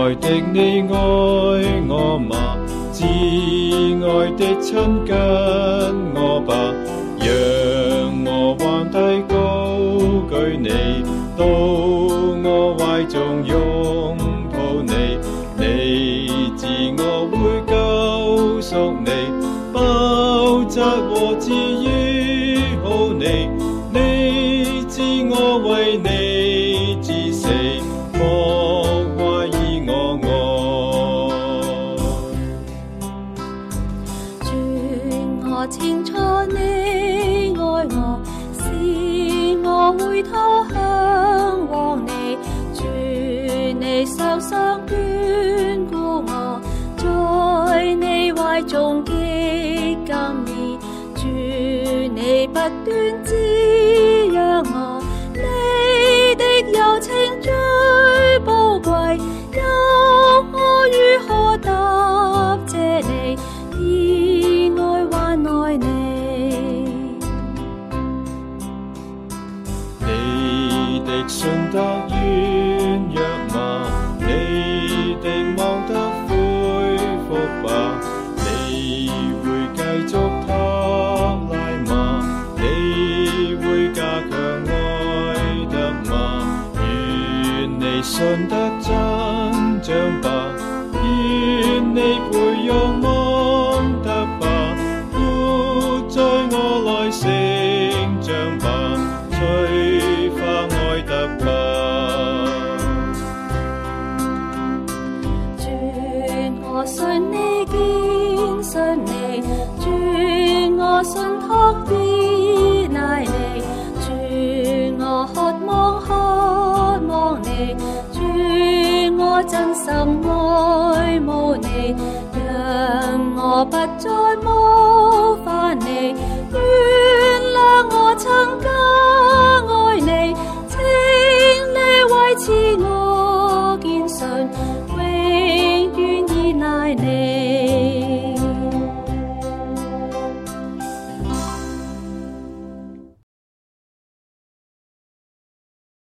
愛的你愛我嗎？至愛的親近我吧，讓我還提高舉你，到我懷中擁抱你，你自我會救贖你，包紮和治愈好你，你自我為你至死，莫懷疑我愛。 主，我清楚你愛我，是我回頭向往你。主，你受傷眷顧我，在你懷中極甘美。主，你不斷滋養我，你的柔情最寶貴，有我如何答謝你，以愛還愛你。 你的信德軟弱嗎？你的望得恢復吧，你會繼續托賴嗎？你會加強愛德嗎？願你信德增長吧，願你培養望德吧，活在我內成長吧，催化愛德吧。 主，我信你，堅信你，主，我信託依賴你，主，我渴望你，主，我真心愛慕你，讓我不再